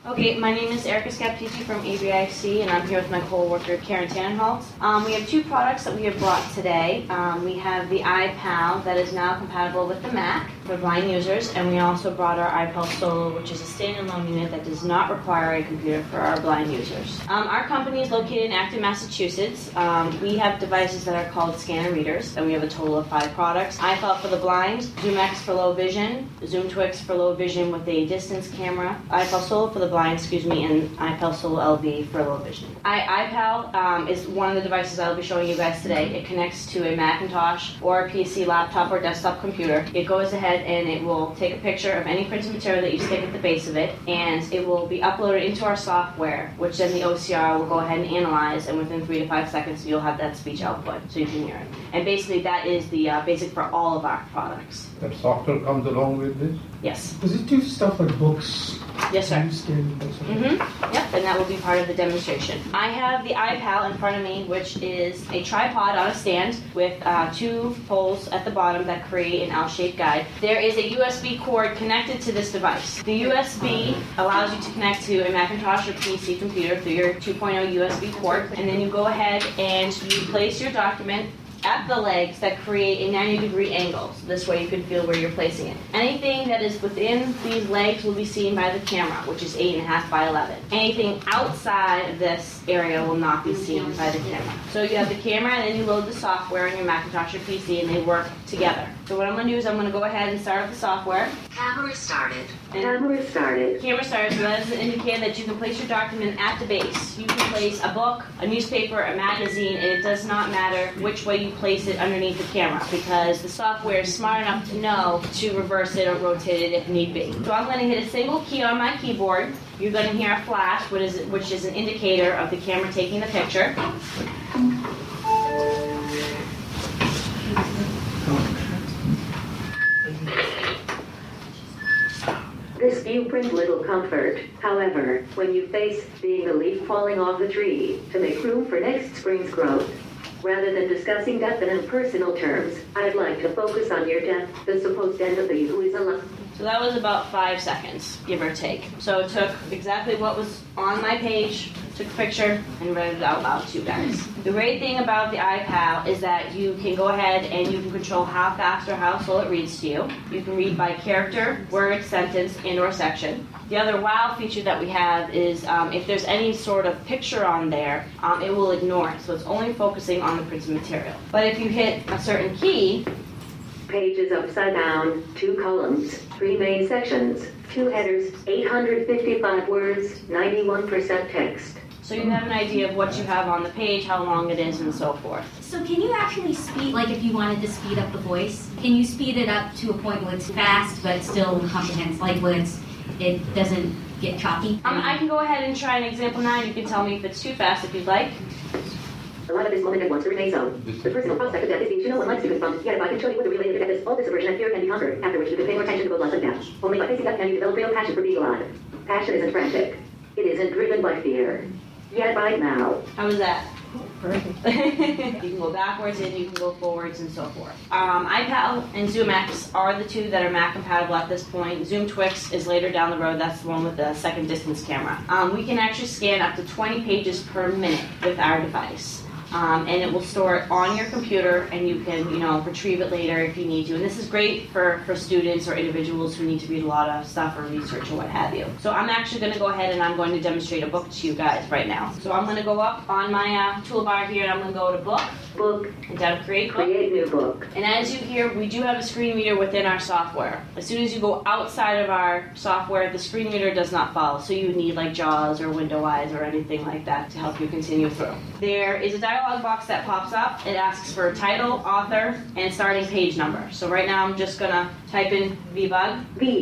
Okay, my name is Erica Scaptici from ABIC, and I'm here with my co-worker Karen Tannenholtz. We have two products that we have brought today. We have the iPal that is now compatible with the Mac for blind users, and we also brought our iPal Solo, which is a standalone unit that does not require a computer for our blind users. Our company is located in Acton, Massachusetts. We have devices that are called scanner readers, and we have a total of 5 products. iPal for the blind, ZoomX for low vision, ZoomTwix for low vision with a distance camera, iPal Solo for the blind, and iPal Solo LB for low vision. iPal is one of the devices I'll be showing you guys today. It connects to a Macintosh or a PC, laptop, or desktop computer. It goes ahead and it will take a picture of any printed material that you stick at the base of it, and it will be uploaded into our software, which then the OCR will go ahead and analyze, and within 3 to 5 seconds you'll have that speech output so you can hear it. And basically that is the basic for all of our products. That software comes along with this? Yes. Does it do stuff like books? Yes, sir. Mm-hmm. Yep, and that will be part of the demonstration. I have the iPal in front of me, which is a tripod on a stand with 2 poles at the bottom that create an L-shaped guide. There is a USB cord connected to this device. The USB allows you to connect to a Macintosh or PC computer through your 2.0 USB port, and then you go ahead and you place your document at the legs that create a 90-degree angle. So this way you can feel where you're placing it. Anything that is within these legs will be seen by the camera, which is 8.5 by 11. Anything outside of this area will not be seen by the camera. So you have the camera, and then you load the software on your Macintosh or PC, and they work together. So what I'm going to do is I'm going to go ahead and start up the software. Camera started. Camera started. Camera started, so that is an indicator that you can place your document at the base. You can place a book, a newspaper, a magazine, and it does not matter which way you place it underneath the camera, because the software is smart enough to know to reverse it or rotate it if need be. So I'm going to hit a single key on my keyboard. You're going to hear a flash, which is an indicator of the camera taking the picture. This view brings little comfort. However, when you face being the leaf falling off the tree to make room for next spring's growth, rather than discussing death in personal terms, I'd like to focus on your death, the supposed end of the you who is alive. So that was about 5 seconds, give or take. So it took exactly what was on my page, took a picture, and read it out loud to you guys. The great thing about the iPal is that you can go ahead and you can control how fast or how slow it reads to you. You can read by character, word, sentence, and or section. The other wow feature that we have is if there's any sort of picture on there, it will ignore it. So it's only focusing on the printed material. But if you hit a certain key, Pages upside down, 2 columns, 3 main sections, 2 headers, 855 words, 91% text. so you have an idea of what you have on the page, how long it is, and so forth. So can you actually speed, like if you wanted to speed up the voice, can you speed it up to a point where it's fast but still comprehensive, like where it doesn't get choppy? I can go ahead and try an example now. You can tell me if it's too fast if you'd like. A lot of this moment wants to remain so. The personal prospect of death is being to no one likes to confront, yet if I can show you what the related to death is, all this aversion and fear can be conquered, after which you can pay more attention to both life and death. Only by facing death can you develop real passion for being alive. Passion isn't frantic. It isn't driven by fear. Yet right now. How was that? Perfect. You can go backwards and you can go forwards and so forth. iPal and ZoomX are the 2 that are Mac compatible at this point. ZoomTwix is later down the road. That's the one with the second distance camera. We can actually scan up to 20 pages per minute with our device. And it will store it on your computer, and you can, retrieve it later if you need to. And this is great for students or individuals who need to read a lot of stuff or research or what have you. So I'm actually going to go ahead and I'm going to demonstrate a book to you guys right now. So I'm going to go up on my toolbar here, and I'm going to go to book. And down to create book. Create new book. And as you hear, we do have a screen reader within our software. As soon as you go outside of our software, the screen reader does not follow. So you would need like JAWS or Window Eyes or anything like that to help you continue through. There is a dialog box that pops up. It asks for title, author, and starting page number. So right now I'm just going to type in VBUG.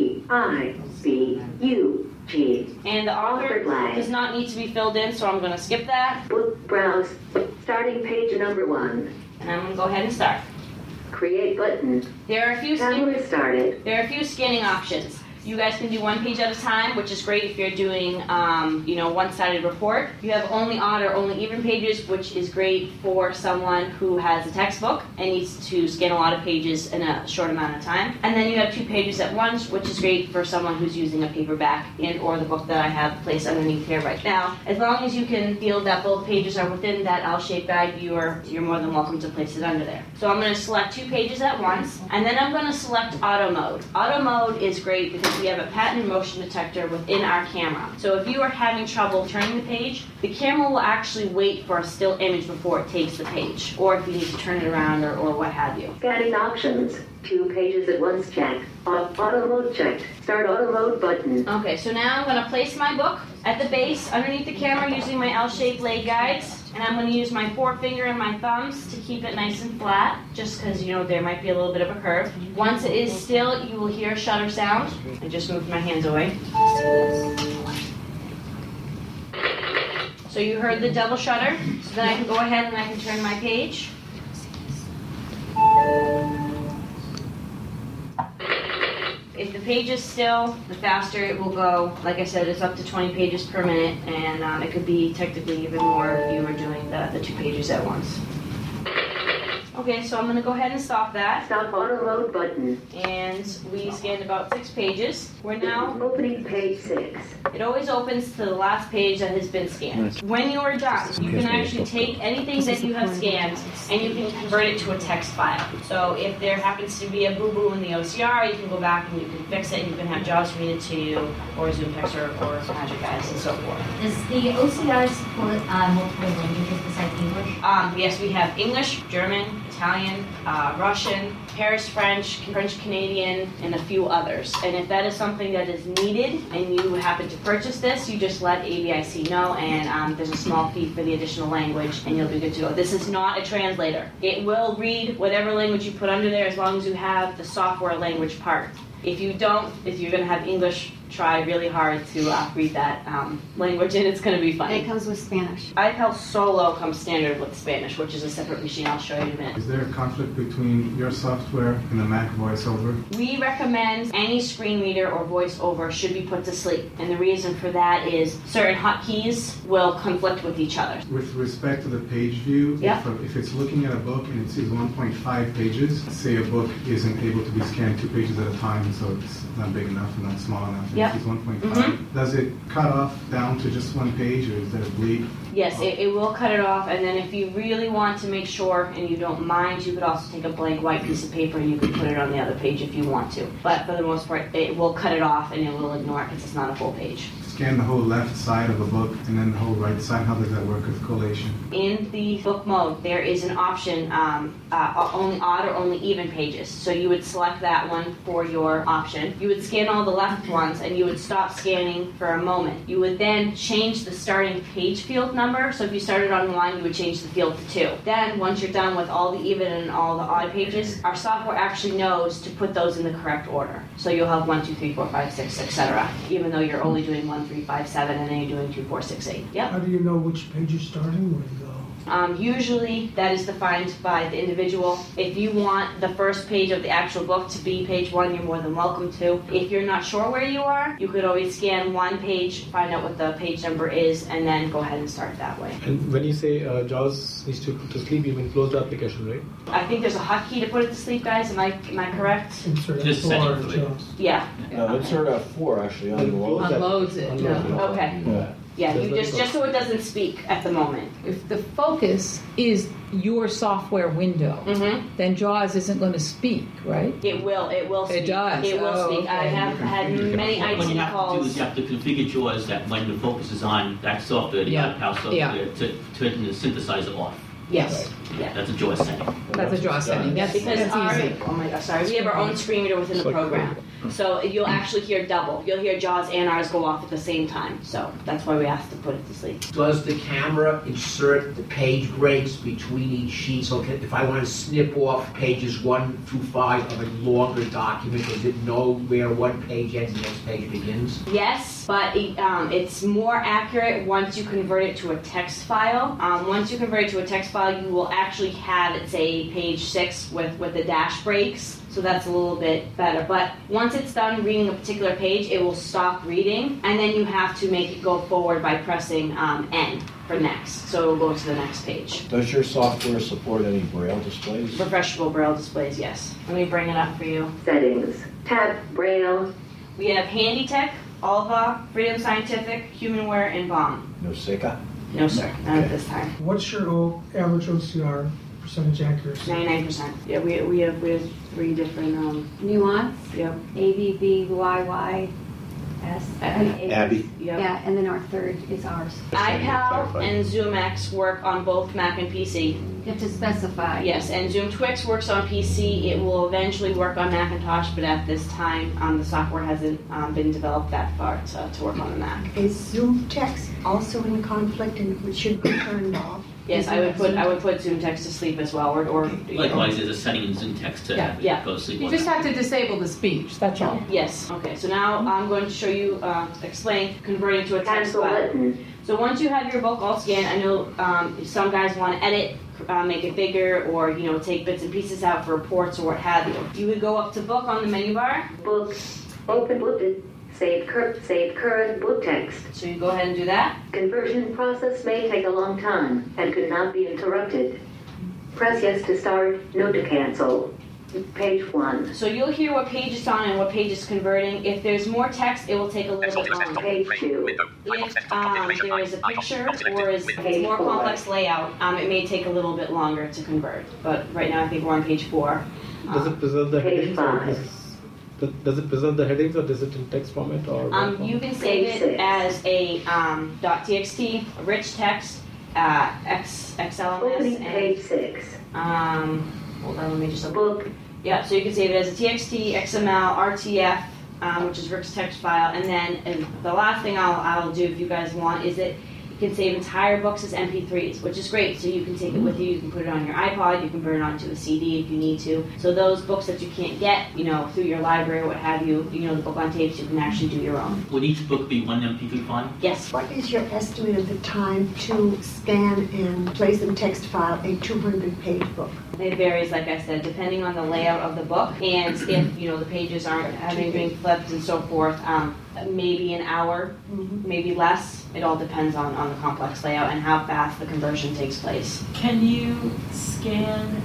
V-I-B-U-G. And the author does not need to be filled in, so I'm going to skip that. Book browse. Starting page number 1. And I'm going to go ahead and start. Create button. There are a few Camera started. There are a few scanning options. You guys can do one page at a time, which is great if you're doing, one-sided report. You have only odd or only even pages, which is great for someone who has a textbook and needs to scan a lot of pages in a short amount of time. And then you have 2 pages at once, which is great for someone who's using a paperback and or the book that I have placed underneath here right now. As long as you can feel that both pages are within that L-shaped guide, you're more than welcome to place it under there. So I'm going to select 2 pages at once, and then I'm going to select auto mode. Auto mode is great because we have a patented motion detector within our camera. So if you are having trouble turning the page, the camera will actually wait for a still image before it takes the page, or if you need to turn it around or what have you. Scanning options. 2 pages at once checked. Auto mode checked. Start auto mode button. Okay, so now I'm going to place my book at the base underneath the camera using my L-shaped leg guides. And I'm going to use my forefinger and my thumbs to keep it nice and flat, just because, there might be a little bit of a curve. Once it is still, you will hear a shutter sound. I just moved my hands away. So you heard the double shutter. So then I can go ahead and I can turn my page. If the page is still, the faster it will go. Like I said, it's up to 20 pages per minute, and it could be technically even more if you were doing the 2 pages at once. Okay, so I'm going to go ahead and stop that. Stop auto mode button. And we scanned about 6 pages. We're now opening page 6. It always opens to the last page that has been scanned. When you are done, you can actually take anything that you have scanned and you can convert it to a text file. So if there happens to be a boo-boo in the OCR, you can go back and you can fix it and you can have JAWS read it to you, or ZoomText or Magic Eyes and so forth. Does the OCR support multiple languages besides English? Yes, we have English, German, Italian, Russian, Paris French, French Canadian, and a few others. And if that is something that is needed and you happen to purchase this, you just let ABIC know, and there's a small fee for the additional language, and you'll be good to go. This is not a translator. It will read whatever language you put under there as long as you have the software language part. If you don't, if you're going to have English, try really hard to read that language, and it's going to be fun. It comes with Spanish. iPal Solo comes standard with Spanish, which is a separate machine. I'll show you in a minute. Is there a conflict between your software and the Mac VoiceOver? We recommend any screen reader or VoiceOver should be put to sleep, and the reason for that is certain hotkeys will conflict with each other. With respect to the page view, Yep. if it's looking at a book and it sees 1.5 pages, say a book isn't able to be scanned 2 pages at a time, so it's not big enough and not small enough, and Yep. it sees 1.5. Does it cut off down to just 1 page, or is there a bleed? Yes, it will cut it off, and then if you really want to make sure and you don't mind, you could also take a blank white piece of paper and you could put it on the other page if you want to. But for the most part, it will cut it off and it will ignore it because it's not a full page. Scan the whole left side of a book and then the whole right side. How does that work with collation? In the book mode, there is an option, only odd or only even pages. So you would select that one for your option. You would scan all the left ones and you would stop scanning for a moment. You would then change the starting page field number. So if you started on 1, you would change the field to 2. Then once you're done with all the even and all the odd pages, our software actually knows to put those in the correct order. So you'll have 1, 2, 3, 4, 5, 6, etc. Even though you're only doing 1, 3, 5, 7, and then you're doing 2, 4, 6, 8. Yep. How do you know which page you're starting with, though? Usually that is defined by the individual. If you want the first page of the actual book to be page 1, you're more than welcome to. If you're not sure where you are, you could always scan one page, find out what the page number is, and then go ahead and start that way. And when you say JAWS needs to put to sleep, you mean close the application, right? I think there's a hotkey to put it to sleep, guys. Am I correct? Insert Just F4 setting for it. JAWS. Yeah. No, insert F4 actually unloads that. Unloads it. Unloads it. Okay. Yeah. Yeah, you just so it doesn't speak at the moment. If the focus is your software window, Mm-hmm. then JAWS isn't going to speak, right? It will speak. It does? It will Oh, speak. I okay. have had many What you IT have to do is calls. you have to configure JAWS that when the focus is on that software, the Yeah. iPal software, Yeah. to turn the synthesizer off. Yes. Yeah. That's a JAWS setting. That's a JAWS setting. That's Because that's easy. oh my gosh, sorry, we have our own screen reader within the program. So you'll actually hear double. You'll hear JAWS and ours go off at the same time. So that's why we have to put it to sleep. Does the camera insert the page breaks between each sheet? So if I want to snip off pages 1 through 5 of a longer document, does it know where one page ends and the next page begins? Yes, but it's more accurate once you convert it to a text file. Once you convert it to a text file, you will actually have it say page 6 with the dash breaks. so that's a little bit better. But once it's done reading a particular page, it will stop reading, and then you have to make it go forward by pressing N for next. So it'll go to the next page. Does your software support any Braille displays? Refreshable Braille displays, yes. Let me bring it up for you. Settings. Tab Braille. We have HandyTech, Alva, Freedom Scientific, Humanware, and Bomb. No Seika? No, sir, not at this time. What's your average OCR percentage accuracy? 99%. Yeah, we have 3 different. Nuance, Yep. ABBYYS. Abby? Yep. Yeah, and then our third is ours. iPal and ZoomX work on both Mac and PC. You have to specify. Yes, and ZoomTwix works on PC. It will eventually work on Macintosh, but at this time, the software hasn't been developed that far to work on the Mac. Is ZoomText also in conflict and it should be turned off? Yes, I would put ZoomText to sleep as well, or Likewise, there's a setting in ZoomText to have it go to sleep. You just have to disable the speech, that's all. Yes. Okay. So now I'm going to show you, explain converting to a text Cancel file. button. So once you have your book all scanned, I know some guys want to edit, make it bigger, or take bits and pieces out for reports or what have you. You would go up to Book on the menu bar. Book. Open book. Save current book text. So you go ahead and do that. Conversion process may take a long time and could not be interrupted. Press yes to start, no to cancel. Page 1. So you'll hear what page it's on and what page it's converting. If there's more text, it will take a little bit longer. Page 2. If there is a picture or is a more complex layout, it may take a little bit longer to convert. But right now I think we're on page 4. Does it preserve the Page headings? Or 5. does it preserve the headings, or does it in text format? Or You can save it as a .txt, rich text, XLMS, Opening and page 6. hold on, let me just Book. Yeah, so you can save it as a TXT, XML, RTF, which is rich text file, and then the last thing I'll do if you guys want is that you can save entire books as MP3s, which is great. So you can take it with you, you can put it on your iPod, you can burn it onto a CD if you need to. So those books that you can't get, through your library or what have you, the book on tapes, you can actually do your own. Would each book be one MP3 file? Yes. What is your estimate of the time to scan and place in text file a 200-page book? It varies, like I said, depending on the layout of the book, and if the pages aren't being flipped and so forth. Maybe an hour, maybe less. It all depends on the complex layout and how fast the conversion takes place. Can you scan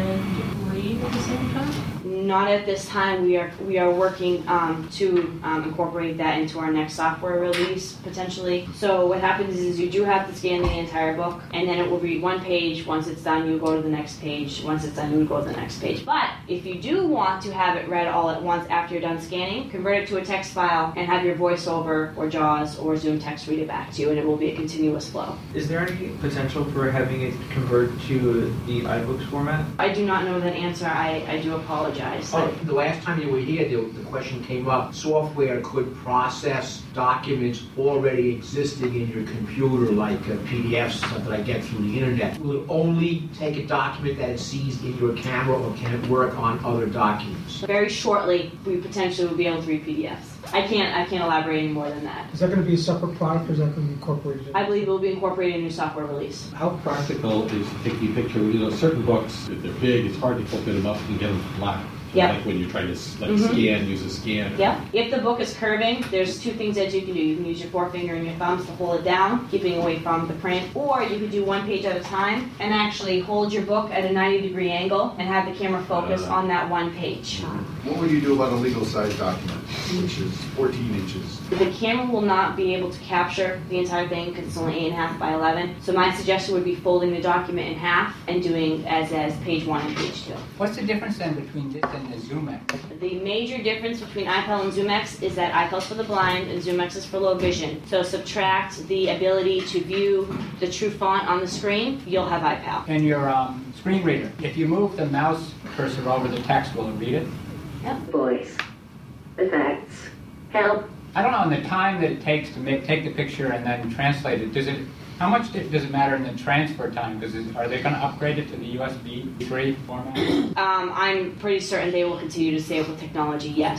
and read at the same time? Not at this time. We are working to incorporate that into our next software release, potentially. So what happens is you do have to scan the entire book, and then it will read one page. Once it's done, you go to the next page. Once it's done, you go to the next page. But if you do want to have it read all at once after you're done scanning, convert it to a text file and have your VoiceOver or JAWS or ZoomText read it back to you, and it will be a continuous flow. Is there any potential for having it convert to the iBooks format? I do not know that answer. I do apologize. The last time you were here, the question came up. Software could process documents already existing in your computer, like PDFs, stuff that I get through the internet. Will it only take a document that it sees in your camera, or can it work on other documents? Very shortly, we potentially will be able to read PDFs. I can't elaborate any more than that. Is that going to be a separate product, or is that going to be incorporated? I believe it will be incorporated in a new software release. How practical is taking a picture? Certain books, if they're big, it's hard to open them up and get them flat. Yeah. Like when you're trying to scan, use a scanner. Yeah. If the book is curving, there's 2 things that you can do. You can use your forefinger and your thumbs to hold it down, keeping away from the print, or you could do one page at a time and actually hold your book at a 90-degree angle and have the camera focus on that one page. What would you do about a legal size document, which is 14 inches? The camera will not be able to capture the entire thing because it's only 8.5 by 11. So my suggestion would be folding the document in half and doing as page 1 and page 2. What's the difference then between this and the ZoomX? The major difference between iPal and ZoomX is that iPal's for the blind and ZoomX is for low vision. So subtract the ability to view the true font on the screen, you'll have iPal. And your screen reader, if you move the mouse cursor over the text, will it read it? Yep. Voice. Effects. Help. I don't know, in the time that it takes to take the picture and then translate it, how much does it matter in the transfer time? Are they going to upgrade it to the USB 3 format? I'm pretty certain they will continue to stay with technology, yes.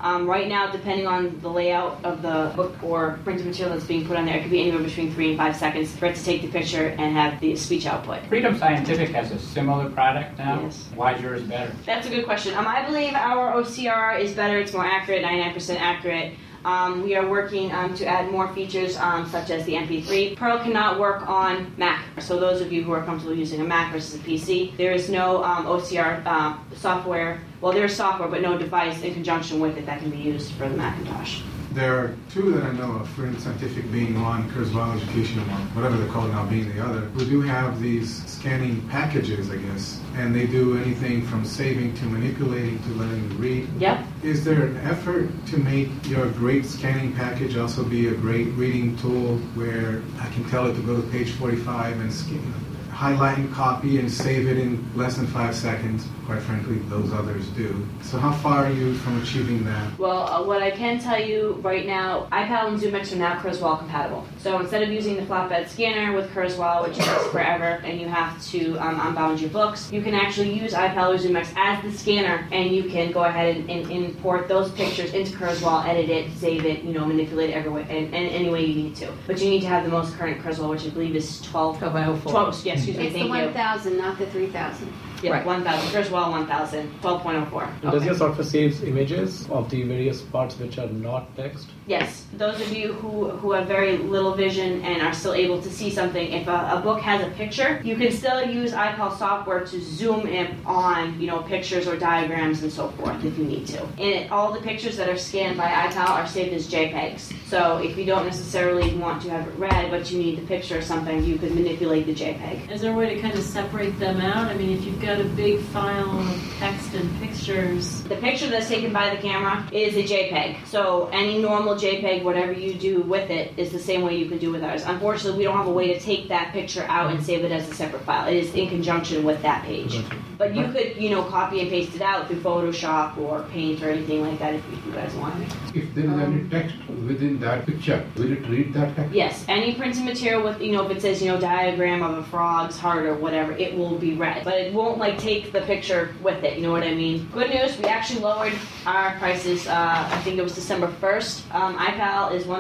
Right now, depending on the layout of the book or printed material that's being put on there, it could be anywhere between 3 and 5 seconds for it to take the picture and have the speech output. Freedom Scientific has a similar product now. Yes. Why is yours better? That's a good question. I believe our OCR is better. It's more accurate, 99% accurate. We are working to add more features such as the MP3. Pearl cannot work on Mac. So those of you who are comfortable using a Mac versus a PC, there is no OCR software. Well, there is software, but no device in conjunction with it that can be used for the Macintosh. There are two that I know of, Freedom Scientific being one, Kurzweil Education, or whatever they're called now being the other. We do have these scanning packages, I guess, and they do anything from saving to manipulating to letting you read. Yep. Is there an effort to make your great scanning package also be a great reading tool where I can tell it to go to page 45 and highlight and copy and save it in less than 5 seconds? Quite frankly, those others do. So how far are you from achieving that? Well, what I can tell you right now, iPal and ZoomX are now Kurzweil compatible. So instead of using the flatbed scanner with Kurzweil, which takes forever, and you have to unbound your books, you can actually use iPal or ZoomX as the scanner, and you can go ahead and import those pictures into Kurzweil, edit it, save it, manipulate it every way, and any way you need to. But you need to have the most current Kurzweil, which I believe is 12.04. 12, yes, excuse me, It's thank the you. 1,000, not the 3,000. Yeah, Right. 1,000. Kurzweil 1,000, 12.04. Does your software saves images of the various parts which are not text? Yes, those of you who have very little vision and are still able to see something, if a book has a picture, you can still use iPal software to zoom in on, pictures or diagrams and so forth if you need to. And all the pictures that are scanned by iPal are saved as JPEGs. So if you don't necessarily want to have it read, but you need the picture or something, you could manipulate the JPEG. Is there a way to kind of separate them out? I mean, if you've got a big file of text and pictures. The picture that's taken by the camera is a JPEG. So any normal JPEG, whatever you do with it, is the same way you can do with ours. Unfortunately, we don't have a way to take that picture out and save it as a separate file. It is in conjunction with that page. But you could, copy and paste it out through Photoshop or Paint or anything like that if you guys want. If there is any text within that picture, will it read that text? Yes, any printed material with, if it says, diagram of a frog's heart or whatever, it will be read. But it won't, take the picture with it, you know what I mean? Good news, we actually lowered our prices, I think it was December 1st. iPal is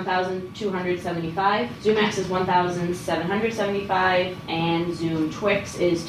$1,275, ZoomX is $1,775, and Zoom Twix is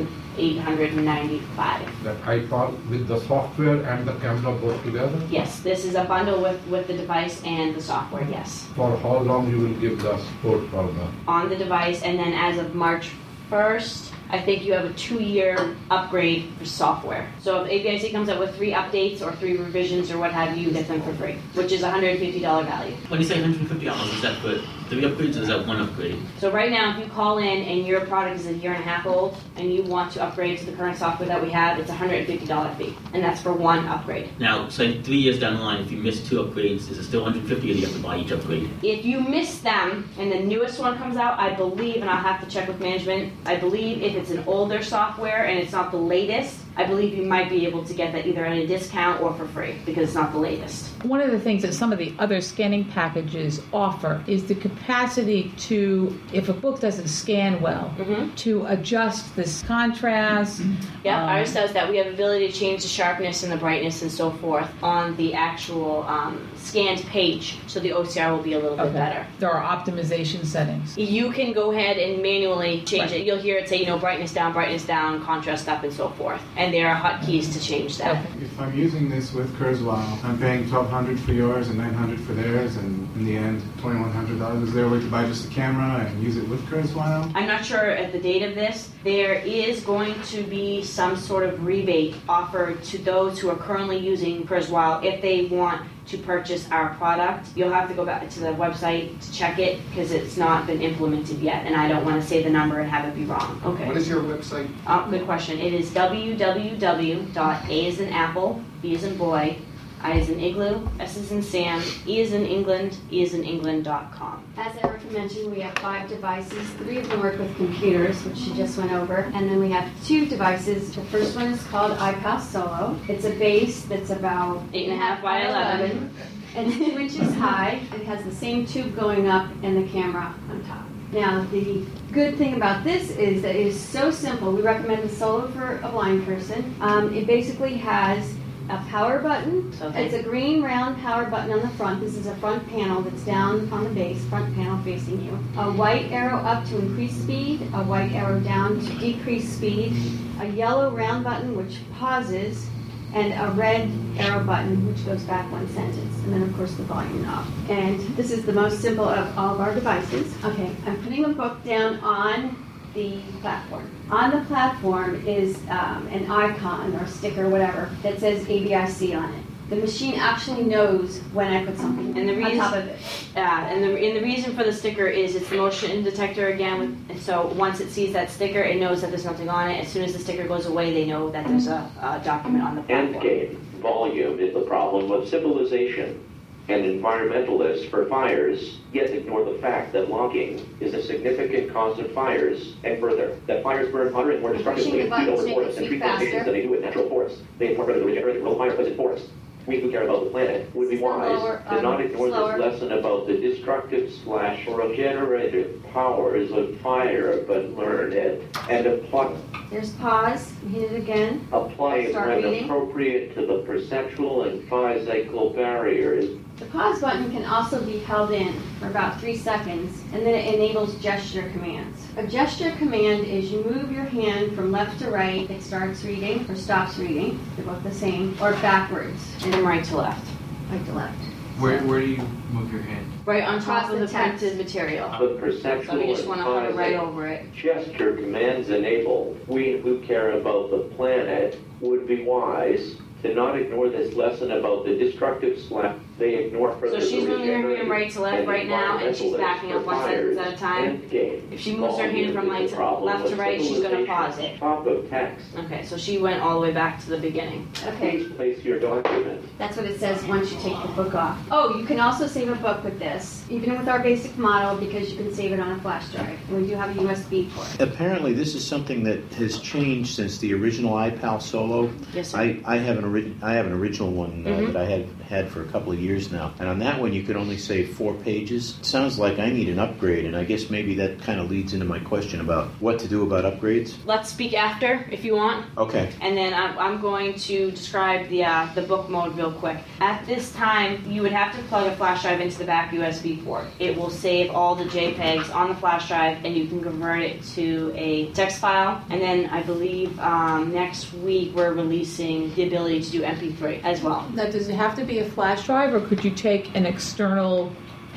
$2,895. That iPal with the software and the camera both together? Yes, this is a bundle with the device and the software, yes. For how long you will give the support for that? On the device, and then as of March 1st, I think you have a 2-year upgrade for software. So if ABIC comes up with 3 updates or 3 revisions or what have you, you get them for free, which is a $150 value. When you say $150, is that for 3 upgrades or is that 1 upgrade? So right now, if you call in and your product is a 1.5 years old and you want to upgrade to the current software that we have, it's a $150 fee, and that's for 1 upgrade. Now, so 3 years down the line, if you miss 2 upgrades, is it still $150 or do you have to buy each upgrade? If you miss them and the newest one comes out, I believe, and I'll have to check with management, I believe if it's an older software and it's not the latest, I believe you might be able to get that either at a discount or for free because it's not the latest. One of the things that some of the other scanning packages offer is the capacity to, if a book doesn't scan well, to adjust this contrast. Yeah, ours does that. We have the ability to change the sharpness and the brightness and so forth on the actual scanned page, so the OCR will be a little bit better. There are optimization settings. You can go ahead and manually change it. You'll hear it say, brightness down, contrast up, and so forth. And there are hotkeys to change that. If I'm using this with Kurzweil, I'm paying $1,200 for yours and $900 for theirs, and in the end, $2,100. Is there a way to buy just the camera and use it with Kurzweil? I'm not sure at the date of this. There is going to be some sort of rebate offered to those who are currently using Kurzweil if they want to purchase our product. You'll have to go back to the website to check it because it's not been implemented yet, and I don't want to say the number and have it be wrong. Okay. What is your website? Good question. It is www.A as in Apple, B as in boy, I as in igloo, S as in Sam, E as in England, E as in England.com. As Erica mentioned, we have 5 devices. 3 of them work with computers, which she just went over. And then we have 2 devices. The first one is called iPal Solo. It's a base that's about 8.5 by 11. And 2 inches high. It has the same tube going up and the camera on top. Now, the good thing about this is that it is so simple. We recommend the Solo for a blind person. It basically has a power button. Okay. It's a green round power button on the front. This is a front panel that's down on the base, front panel facing you. A white arrow up to increase speed, a white arrow down to decrease speed, a yellow round button which pauses, and a red arrow button which goes back one sentence, and then of course the volume knob. And this is the most simple of all of our devices. Okay, I'm putting a book down on the platform. On the platform is an icon or sticker, whatever, that says ABIC on it. The machine actually knows when I put something on top of it. And the reason for the sticker is it's the motion detector again. And so once it sees that sticker, it knows that there's nothing on it. As soon as the sticker goes away, they know that there's a document on the platform. Endgame. Volume is the problem of civilization. And environmentalists for fires yet ignore the fact that logging is a significant cause of fires, and further, that fires burn hotter and more destructively in field over forests and tree plantations than they do in natural forests. They inform further the regenerative role of fire plays in forests. We who care about the planet would be wise to not ignore this lesson about the destructive / regenerative powers of fire, but learn it and apply. There's pause. Hit it again. Apply it Start when reading. appropriate to the perceptual and physical barriers. The pause button can also be held in for about 3 seconds, and then it enables gesture commands. A gesture command is you move your hand from left to right, it starts reading or stops reading, they're both the same, or backwards. And then right to left. Right to left. Where do you move your hand? Right on top Across of the the text. printed material. The perceptual So we just want to hover and right physical over it. gesture commands enabled. We who care about the planet would be wise to not ignore this lesson about the destructive / they ignore further So she's the moving her hand regenerative right to left and right now, and she's environmentalists backing up for one fires. sentence at a time. Endgame. If she moves her hand from Volume is the problem left to of right, she's going to pause civilization. it. Top of text. Okay, so she went all the way back to the beginning. Okay. Please place your document. That's what it says once you take the book off. Oh, you can also save a book with this, even with our basic model, because you can save it on a flash drive. And we do have a USB for it. Apparently, this is something that has changed since the original iPal Solo. Yes, sir. I have an original one that I had for a couple of years now, and on that one you could only save 4 pages. It sounds like I need an upgrade, and I guess maybe that kind of leads into my question about what to do about upgrades. Let's speak after, if you want. Okay. And then I'm going to describe the book mode real quick. At this time, you would have to plug a flash drive into the back USB port. It will save all the JPEGs on the flash drive, and you can convert it to a text file. And then I believe next week we're releasing the ability to do MP3 as well. Now, does it have to be a flash drive, or could you take an external,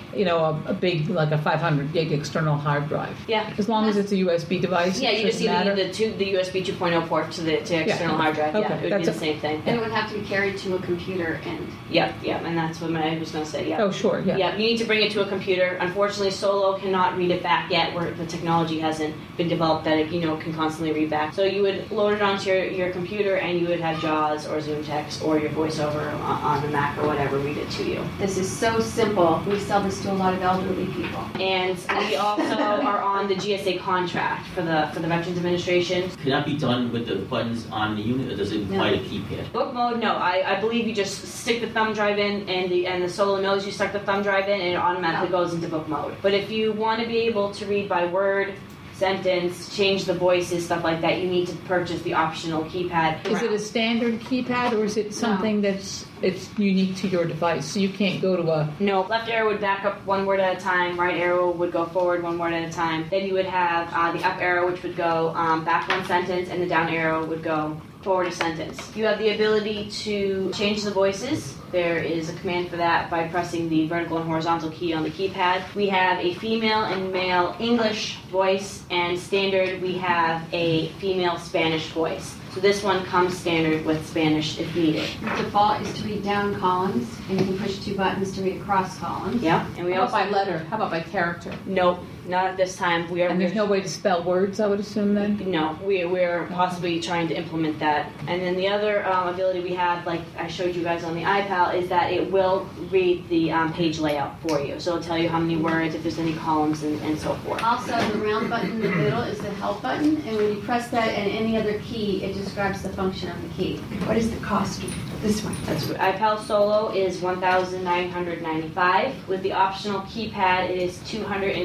a big, like a 500 gig external hard drive? Yeah. As long as it's a USB device? Yeah, you just doesn't matter? need the USB 2.0 port to the external hard drive. Okay. Yeah, it would That's be the same thing. And it would have to be carried to a computer and... Yep, and that's what I was going to say, yeah. Oh, sure, yeah. Yeah, you need to bring it to a computer. Unfortunately, Solo cannot read it back yet, where the technology hasn't been developed that it, can constantly read back. So you would load it onto your computer, and you would have JAWS or ZoomText or your VoiceOver on the Mac or whatever read it to you. This is so simple. We sell this to a lot of elderly people. And we also are on the GSA contract for the Veterans Administration. Can that be done with the buttons on the unit, or does it require a keypad? Book mode, no. I believe you just stick the thumb drive in, and the Solo knows you stuck the thumb drive in, and it automatically goes into book mode. But if you want to be able to read by word, sentence, change the voices, stuff like that, you need to purchase the optional keypad. Is it a standard keypad, or is it something it's unique to your device, so you can't go to a... No, left arrow would back up one word at a time, right arrow would go forward one word at a time. Then you would have the up arrow, which would go back one sentence, and the down arrow would go forward a sentence. You have the ability to change the voices. There is a command for that by pressing the vertical and horizontal key on the keypad. We have a female and male English voice, and standard we have a female Spanish voice. So this one comes standard with Spanish if needed. The default is to read down columns, and you can push 2 buttons to read across columns. Yeah, and we How also about by letter? How about by character? Nope, not at this time. And there's no way to spell words, I would assume, then? No, we're possibly trying to implement that. And then the other ability we have, like I showed you guys on the iPal, is that it will read the page layout for you. So it'll tell you how many words, if there's any columns, and so forth. Also, the round button in the middle is the help button, and when you press that and any other key, it describes the function of the key. What is the cost of this one? That's what iPal Solo is $1,995. With the optional keypad, it is $250.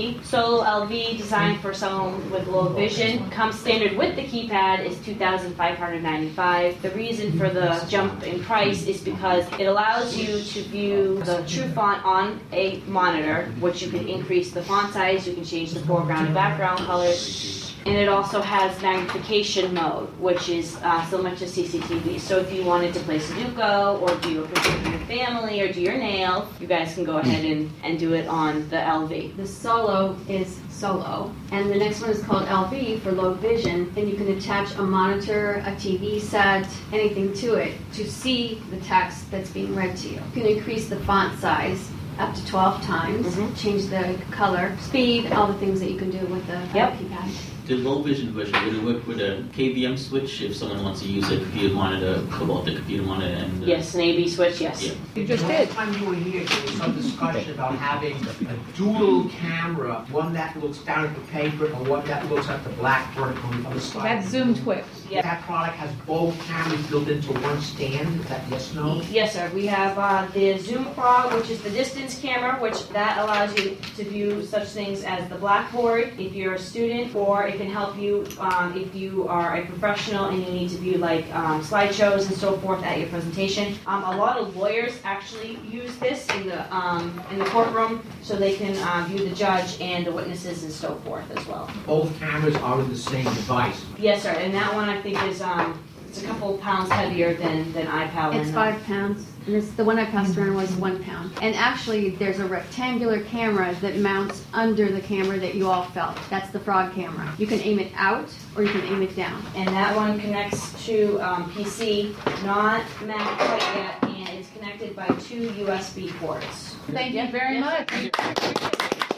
LV. Solo LV, designed for someone with low vision, comes standard with the keypad is $2,595. The reason for the jump in price is because it allows you to view the true font on a monitor, which you can increase the font size, you can change the foreground and background colors. And it also has magnification mode, which is similar to CCTV. So if you wanted to play Sudoku or do a picture of your family or do your nails, you guys can go ahead and do it on the LV. The Solo is Solo, and the next one is called LV for low vision, and you can attach a monitor, a TV set, anything to it to see the text that's being read to you. You can increase the font size up to 12 times, change the color, speed, all the things that you can do with the keypad. The low vision version, would it work with a KVM switch if someone wants to use a computer monitor, about the computer monitor? And yes, an AB switch, yes. Yeah. You just did. Last time you were here, there was some discussion about having a dual camera, one that looks down at the paper and one that looks at the blackboard on the other side. That's Zoom Twix. Yeah. That product has both cameras built into one stand. Is that yes, no? Yes, sir. We have the Zoom Pro, which is the distance camera, which that allows you to view such things as the blackboard if you're a student, or it can help you if you are a professional and you need to view like slideshows and so forth at your presentation. A lot of lawyers actually use this in the courtroom so they can view the judge and the witnesses and so forth as well. Both cameras are in the same device. Yes, sir. And that one I think is it's a couple pounds heavier than iPal. It's 5 pounds. And the one I passed around was 1 pound. And actually, there's a rectangular camera that mounts under the camera that you all felt. That's the Frog camera. You can aim it out or you can aim it down. And that one connects to PC, not Mac quite yet, and it's connected by 2 USB ports. Thank you very much.